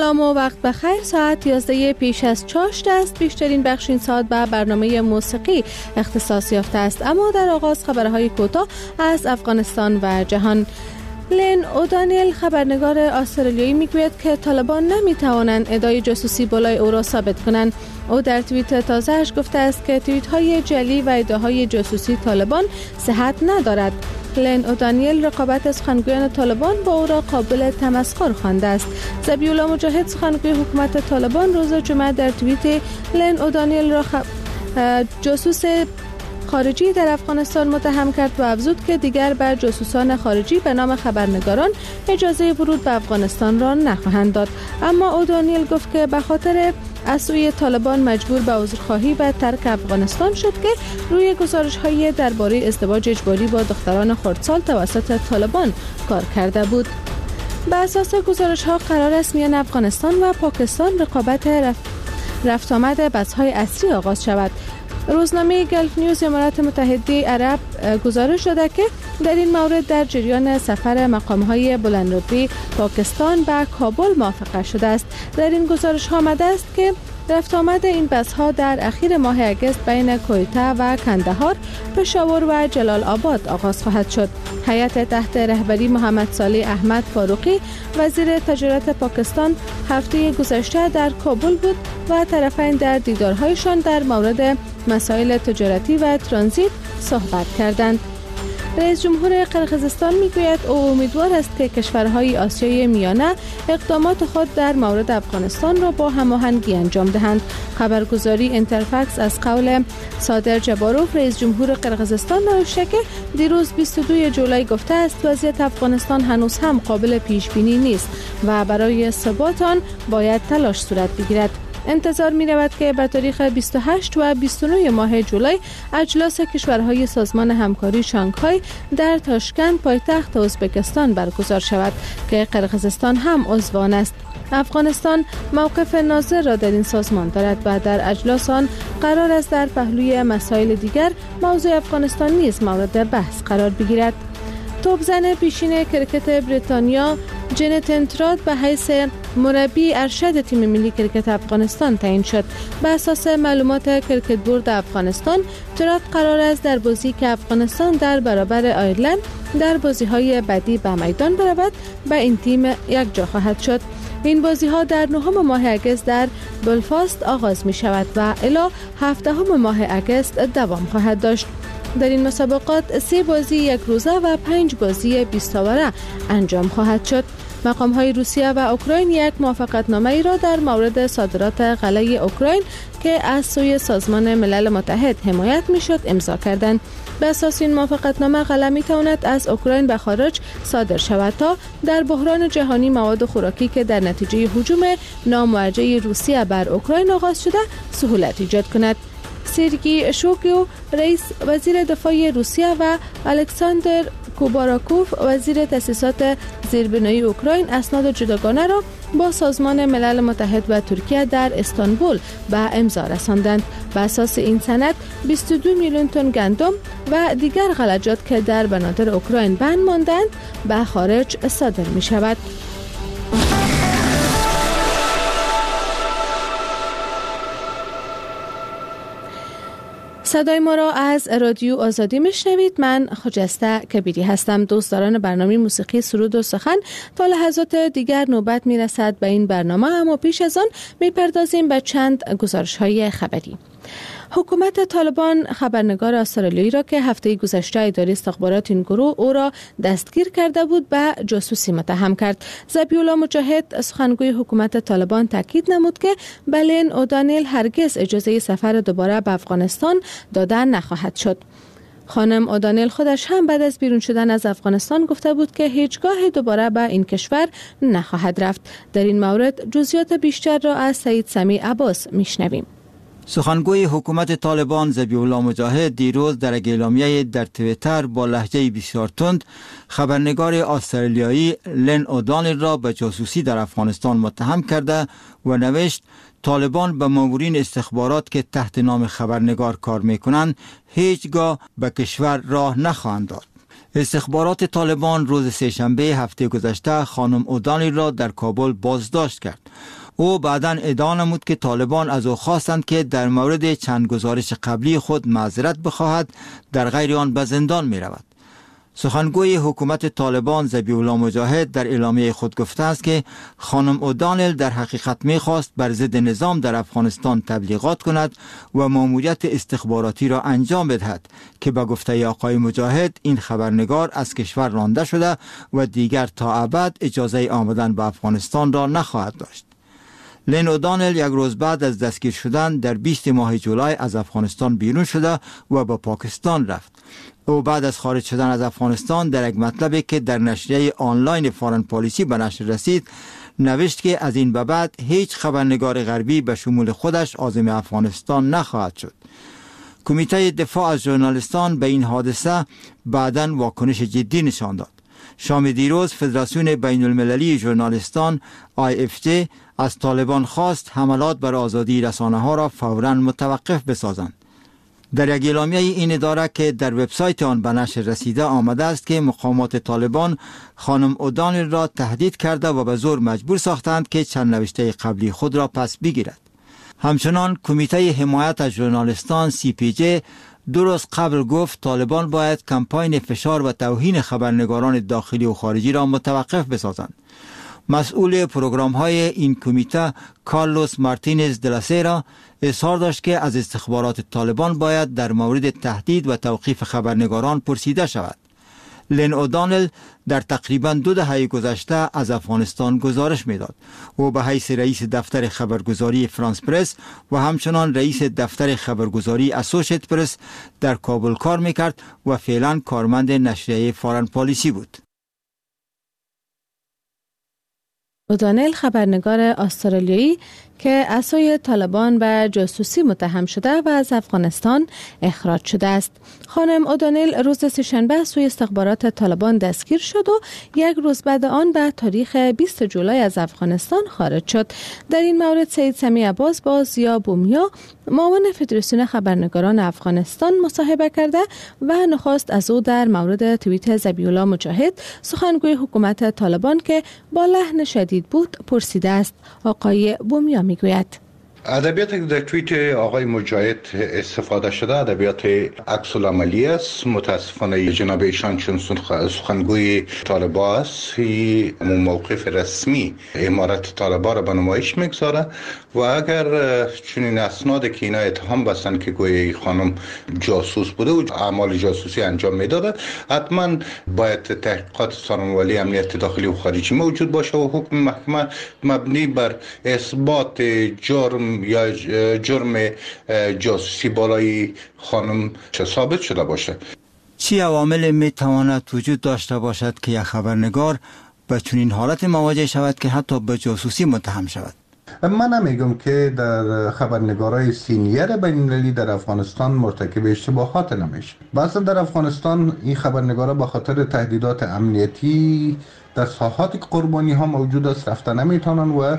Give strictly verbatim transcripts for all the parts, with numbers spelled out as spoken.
سلام و وقت بخیر. ساعت یازده پیش از چاشت است. بیشترین بخش این ساعت به برنامه موسیقی اختصاص یافته است، اما در آغاز خبرهای کوتاه از افغانستان و جهان. لن اودانیل خبرنگار استرالیایی میگوید که طالبان نمیتوانند ادعای جاسوسی بالای او را ثابت کنند. او در توییت تازه‌اش گفته است که توییت‌های جعلی و ادعاهای جاسوسی طالبان صحت ندارد. لن اودانیل رقابت سخنگویان طالبان با او را قابل تمسخر خوانده است. ذبیح الله مجاهد سخنگوی حکومت طالبان روز جمعه در توییت لن اودانیل را خب... جاسوس خارجی در افغانستان متهم کرد و افزود که دیگر بر جاسوسان خارجی به نام خبرنگاران اجازه ورود به افغانستان را نخواهند داد. اما اودانیل گفت که به خاطر از سوی طالبان مجبور به عذرخواهی و ترک افغانستان شد که روی گزارش‌های درباره ازدواج اجباری با دختران خردسال توسط طالبان کار کرده بود. به اساس گزارش‌ها قرار است میان افغانستان و پاکستان رقابت رفت, رفت آمد بس‌های اصلی آغاز شود. روزنامه گلف نیوز امارات متحده عرب گزارش داده که در این مورد در جریان سفر مقام‌های بلندرتبه پاکستان به کابل موافقه شده است. در این گزارش ها آمده است که رفت آمد این بس‌ها در اخیر ماه اگست بین کویته و کندهار، پشاور و جلال آباد آغاز خواهد شد. هیئت تحت رهبری محمد صالح احمد فاروقی وزیر تجارت پاکستان هفته گذشته در کابل بود و طرفین در دیدارهایشان در مورد مسائل تجارتی و ترانزیت صحبت کردند. رئیس جمهور قرقیزستان میگوید او امیدوار است که کشورهای آسیای میانه اقدامات خود در مورد افغانستان را با هماهنگی انجام دهند. خبرگزاری اینترفکس از قول صادر جباروف رئیس جمهور قرقیزستان نوشته که دیروز بیست و دوم جولای گفته است وضعیت افغانستان هنوز هم قابل پیش بینی نیست و برای ثبات آن باید تلاش صورت بگیرد. انتظار می رود که به تاریخ بیست و هشت و بیست و نه ماه جولای اجلاس کشورهای سازمان همکاری شانگهای در تاشکند پایتخت ازبکستان برگزار شود که قرقیزستان هم عضو آن است. افغانستان موقف ناظر را در این سازمان دارد و در اجلاس آن قرار است در پهلوی مسائل دیگر موضوع افغانستان نیز مورد بحث قرار بگیرد. توپزن پیشین کرکت بریتانیا جنت انتراد به حیث مربی ارشد تیم ملی کرکت افغانستان تعیین شد. به اساس معلومات کرکت بورد افغانستان، تراد قرار است در بازی که افغانستان در برابر آیرلند در بازی‌های بعدی به میدان برود به این تیم یک جا خواهد شد. این بازی‌ها در نهم ماه اگست در بلفاست آغاز می شود و الی هفدهم ماه اگست دوام خواهد داشت. در این مسابقات سه بازی یک روزه و پنج بازی بیست اوره انجام خواهد شد. مقام‌های روسیه و اوکراین یک موافقتنامه ای را در مورد صادرات غله اوکراین که از سوی سازمان ملل متحد حمایت می‌شد امضا کردند. به اساس این موافقتنامه غله می‌تواند از اوکراین به خارج صادر شود تا در بحران جهانی مواد خوراکی که در نتیجه هجوم ناموجه روسیه بر اوکراین آغاز شده سهولت ایجاد کند. سرگئی شویگو رئیس وزیر دفاع روسیه و الکساندر کوباراکوف وزیر تأسیسات زیربنایی اوکراین اسناد جداگانه را با سازمان ملل متحد و ترکیه در استانبول به امضا رساندند. به اساس این سند بیست و دو میلیون تن گندم و دیگر غلجات که در بنادر اوکراین بند ماندند به خارج صادر می شود. صدای ما را از رادیو آزادی میشنوید. من خجسته کبیری هستم. دوستداران برنامه موسیقی سرود و سخن، تا لحظات دیگر نوبت میرسد به این برنامه، اما پیش از آن میپردازیم به چند گزارش های خبری. حکومت طالبان خبرنگار استرالیایی را که هفته گذشته اداره استخبارات این گروه او را دستگیر کرده بود به جاسوسی متهم کرد. ذبیح الله مجاهد سخنگوی حکومت طالبان تاکید نمود که به لن اودانیل هرگز اجازه سفر دوباره به افغانستان داده نخواهد شد. خانم اودانیل خودش هم بعد از بیرون شدن از افغانستان گفته بود که هیچگاه دوباره به این کشور نخواهد رفت. در این مورد جزئیات بیشتر را از سید سمیع عباس میشنویم. سخنگوی حکومت طالبان ذبیح الله مجاهد دیروز در اعلامیه در توییتر با لهجه بسیار تند خبرنگار استرالیایی لن اودانیل را به جاسوسی در افغانستان متهم کرده و نوشت طالبان به مامورین استخبارات که تحت نام خبرنگار کار میکنند هیچگاه به کشور راه نخواهند داد. استخبارات طالبان روز سه‌شنبه هفته گذشته خانم اودانیل را در کابل بازداشت کرد. او بعداً ادعا نمود که طالبان از او خواستند که در مورد چند گزارش قبلی خود معذرت بخواهد، در غیر آن به زندان می رود. سخنگوی حکومت طالبان ذبیح الله مجاهد در اعلامیه خود گفته است که خانم اودانیل در حقیقت می خواست بر ضد نظام در افغانستان تبلیغات کند و ماموریت استخباراتی را انجام بدهد که به گفته آقای مجاهد این خبرنگار از کشور رانده شده و دیگر تا ابد اجازه آمدن به افغانستان را نخواهد داشت. لن اودانیل یک روز بعد از دستگیر شدن در بیست ماه جولای از افغانستان بیرون شده و به پاکستان رفت. او بعد از خارج شدن از افغانستان در یک مطلبی که در نشریه آنلاین فارن پالیسی به نشر رسید نوشت که از این به بعد هیچ خبرنگار غربی به شمول خودش عازم افغانستان نخواهد شد. کمیته دفاع از ژورنالیستان به این حادثه بعداً واکنش جدی نشان داد. شام دیروز فدراسیون بین المللی ژورنالیستان آی اف جی از طالبان خواست حملات بر آزادی رسانه ها را فوراً متوقف بسازند. در یک اعلامیه این اداره که در وبسایت آن به نشر رسیده آمده است که مقامات طالبان خانم اودانیل را تهدید کرده و به زور مجبور ساختند که چند نوشته قبلی خود را پس بگیرد. همچنان کمیته حمایت از ژورنالیستان سی پی جی دو روز قبل گفت طالبان باید کمپاین فشار و توهین خبرنگاران داخلی و خارجی را متوقف بسازند. مسئول پروگرام های این کمیته کارلوس مارتینز دلاسیرا اظهار داشت که از استخبارات طالبان باید در مورد تهدید و توقیف خبرنگاران پرسیده شود. لن اودانیل در تقریباً دو دهه گذشته از افغانستان گزارش میداد. او به حیث رئیس دفتر خبرگزاری فرانس پرس و همچنان رئیس دفتر خبرگزاری اسوشیت پرس در کابل کار میکرد و فعلا کارمند نشریه فارن پالیسی بود. اودانیل خبرنگار استرالیایی که از سوی طالبان به جاسوسی متهم شده و از افغانستان اخراج شده است. خانم اودانیل روز سه‌شنبه از سوی استخبارات طالبان دستگیر شد و یک روز بعد آن به تاریخ بیست جولای از افغانستان خارج شد. در این مورد سید سمی عباس با زیا بومیا معاون فدراسیون خبرنگاران افغانستان مصاحبه کرده و نخواست از او در مورد توییت ذبیح الله مجاهد سخنگوی حکومت طالبان که با لحن شدید بود پرسیده است. آقای بومیا میگوید ادبیات در توییت آقای مجاهد استفاده شده ادبیات عکس العملی است. متاسفانه جناب ایشان چون سخنگوی طالبان است موقف رسمی امارت طالبان را به نمایش میگذاره و اگر چنین اسناد که اینا اتهام بستن که گویا خانم جاسوس بوده و اعمال جاسوسی انجام میداده، حتما باید تحقیقات سازمان امنیت داخلی و خارجی موجود باشه و حکم محکمه مبنی بر اثبات جرم یا جرم جاسوسی بالای خانم ثابت شده باشه. چی عوامل می تواند وجود داشته باشد که یک خبرنگار به چنین حالت مواجه شود که حتی به جاسوسی متهم شود؟ من نمیگم که در خبرنگارای سینیر بین‌المللی در افغانستان مرتکب اشتباهات نمیشه. بعضا در افغانستان این خبرنگارا به خاطر تهدیدات امنیتی در ساحات قربانی ها موجود است رفته نمیتونن و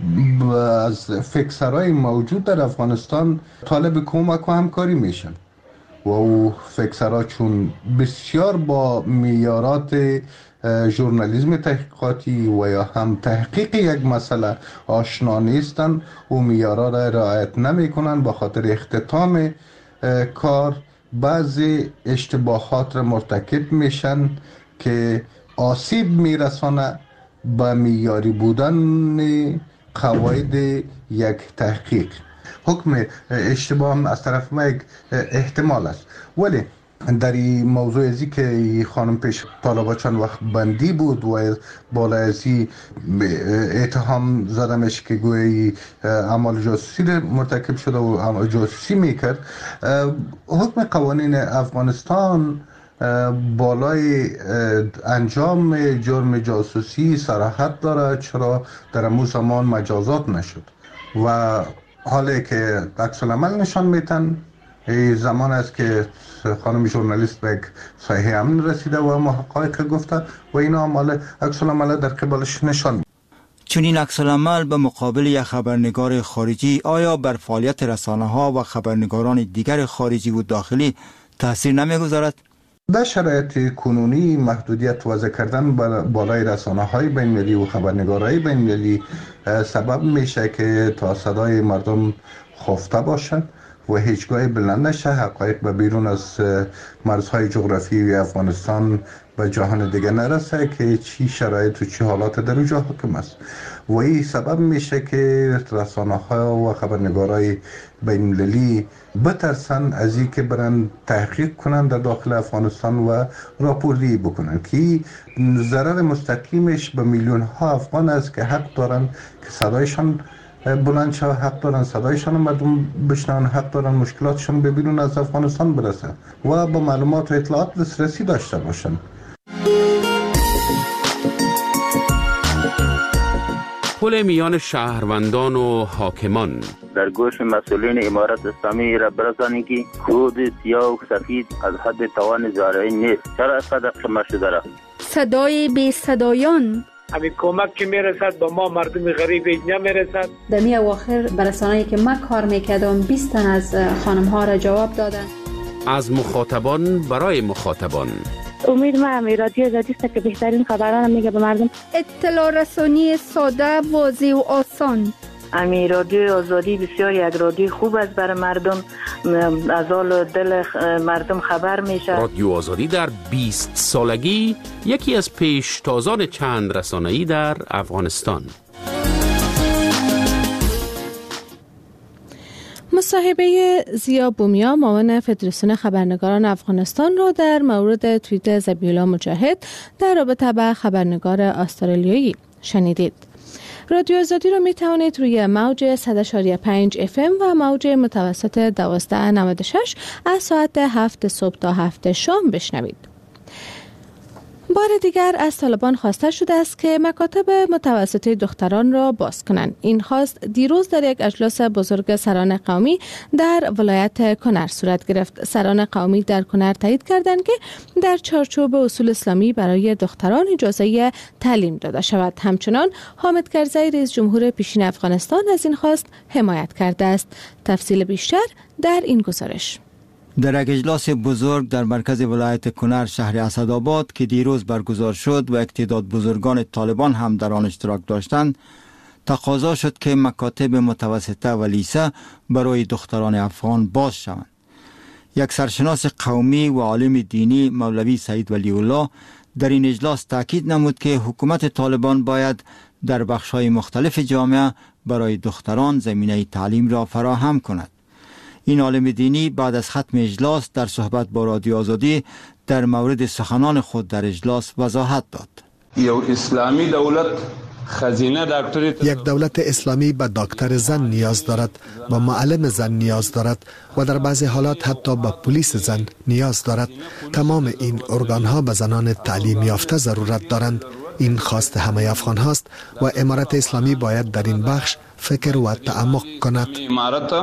از فکسرهای موجود در افغانستان طالب کمک و همکاری میشن و او فکسرها چون بسیار با معیارات ژورنالیسم تحقیقاتی و یا هم تحقیق یک مسئله آشنا نیستن و معیارها را رعایت نمیکنن، به خاطر اختتام کار بعضی اشتباهات را مرتکب میشن که آسیب میرسانه به معیاری بودن قواعد یک تحقیق. حکم اشتباه از طرف ما یک احتمال است، ولی در این موضوع ازی که خانم پیش طالبا چند وقت بندی بود و بالا ازی اتهام زدمش که گویی اعمال جاسوسی مرتکب شده و اعمال جاسوسی میکرد، حکم قوانین افغانستان بالای انجام جرم جاسوسی صراحت داره، چرا در امو زمان مجازات نشد و حالی که عکس العمل نشان میتن زمان است که خانم ژورنالیست به یک سایه امن رسیده و محقق گفته و این عمل عکس العمل در قبالش نشان میده. چون این عکس العمل به مقابل یک خبرنگار خارجی آیا بر فعالیت رسانه ها و خبرنگاران دیگر خارجی و داخلی تاثیر نمیگذارد؟ در شرایط کنونی محدودیت وضع کردن بالای رسانه های بین المللی و خبرنگارای بین المللی سبب میشه که تا صدای مردم خفته باشند و هیچگاه بلند نشه، حقایق به بیرون از مرزهای جغرافیایی افغانستان به جهان دیگه نرسه که چی شرایط و چی حالات در اونجا حاکم است و این سبب میشه که رسانه ها و خبرنگارای بین المللی بترسن از این که برن تحقیق کنن در داخل افغانستان و راپوری بکنن که ضرر مستقیمش به میلیون ها افغان است که حق دارن که صدایشان بلند شد، حق دارن صدایشان مردم بشنون، حق دارن مشکلاتشان به بیرون از افغانستان برسه و با معلومات و اطلاعات دسترسی داشته باشن. پل میان شهروندان و حاکمان در گوش مسئولین امارت اسلامی را برسانید که کود سیاه و سفید از حد توان زارعی نیست. چرا صدق شما شده را؟ صدای بی صدایان همین کمک که میرسد به ما مردم غریب نمیرسد. در می اواخر برسانه‌ای که ما کار میکردم بیست تن از خانم ها را جواب دادن. از مخاطبان برای مخاطبان. امید ما هم رادیو آزادی است که بهترین خبران میگه به مردم. اطلاع رسانی ساده، واضح و آسان. امی رادیو آزادی بسیار یک رادیو خوب است برای مردم، از حال دل مردم خبر میشه. رادیو آزادی در بیست سالگی یکی از پیشتازان چند رسانه‌ای در افغانستان. مصاحبه ضیا بومیا معاون فدراسیون خبرنگاران افغانستان را در مورد توییت ذبیح‌الله مجاهد در رابطه با خبرنگار استرالیایی شنیدید. رادیو آزادی را می توانید روی موج صد و شش و پنج اف ام و موج متوسط دوازده و نود و شش از ساعت هفت صبح تا هفت شام بشنوید. بار دیگر از طالبان خواسته شده است که مکاتب متوسطه دختران را باز کنند. این خواست دیروز در یک اجلاس بزرگ سران قومی در ولایت کنر صورت گرفت. سران قومی در کنر تایید کردند که در چارچوب اصول اسلامی برای دختران اجازه تعلیم داده شود. همچنان حامد کرزی رئیس جمهور پیشین افغانستان از این خواست حمایت کرده است. تفصیل بیشتر در این گزارش. در یک اجلاس بزرگ در مرکز ولایت کنر شهر اسدآباد که دیروز برگزار شد و یک تعداد بزرگان طالبان هم در آن اشتراک داشتند، تقاضا شد که مکاتب متوسطه و لیسه برای دختران افغان باز شوند. یک سرشناس قومی و عالم دینی مولوی سعید ولی الله در این اجلاس تاکید نمود که حکومت طالبان باید در بخش‌های مختلف جامعه برای دختران زمینه تعلیم را فراهم کند. این عالم دینی بعد از ختم اجلاس در صحبت با رادیو آزادی در مورد سخنان خود در اجلاس وضاحت داد. یک اسلامی دولت خزینه دکتر یک دولت اسلامی به دکتر زن نیاز دارد، به معلم زن نیاز دارد و در بعضی حالات حتی به پلیس زن نیاز دارد. تمام این ارگان ها به زنان تعلیم یافته ضرورت دارند. این خواست همه افغان هاست و امارت اسلامی باید در این بخش فکر و تعمق کند. امارت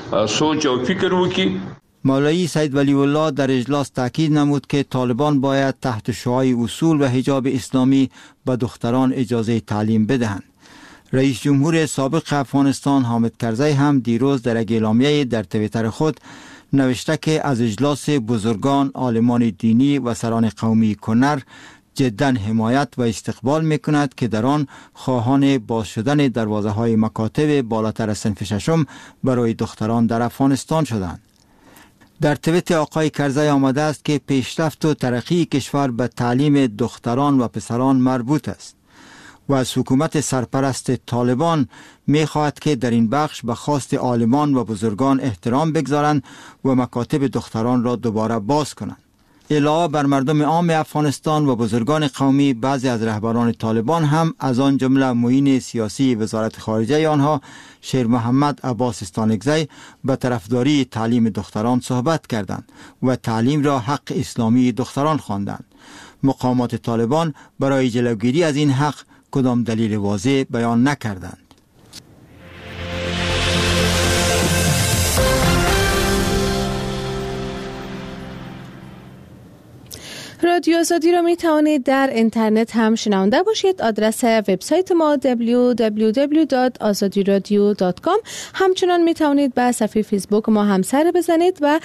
سوچ و فکر وکړي. مولوی سعید ولی الله در اجلاس تاکید نمود که طالبان باید تحت شعاع اصول و حجاب اسلامی به دختران اجازه تعلیم بدهند. رئیس جمهور سابق افغانستان حامد کرزی هم دیروز در یک اعلامیه در توییتر خود نوشته که از اجلاس بزرگان، عالمان دینی و سران قومی کنر جدا حمایت و استقبال میکند که در آن خواهان باز شدن دروازه های مکاتب بالاتر از صنف ششم برای دختران در افغانستان شدند. در توییت آقای کرزی آمده است که پیشرفت و ترقی کشور به تعلیم دختران و پسران مربوط است و از حکومت سرپرست طالبان می خواهد که در این بخش به خواست عالمان و بزرگان احترام بگذارند و مکاتب دختران را دوباره باز کنند. علاوه بر مردم عام افغانستان و بزرگان قومی، بعضی از رهبران طالبان هم از آن جمله معین سیاسی وزارت خارجه آنها شیر محمد عباس استانکزی به طرفداری تعلیم دختران صحبت کردند و تعلیم را حق اسلامی دختران خواندند. مقامات طالبان برای جلوگیری از این حق کدام دلیل واضح بیان نکردند. رادیو آزادی را می توانید در اینترنت هم شنونده باشید. آدرس وبسایت ما دبلیو دبلیو دبلیو دات آزادی رادیو دات کام. همچنان می توانید به صفحه فیسبوک ما هم سر بزنید و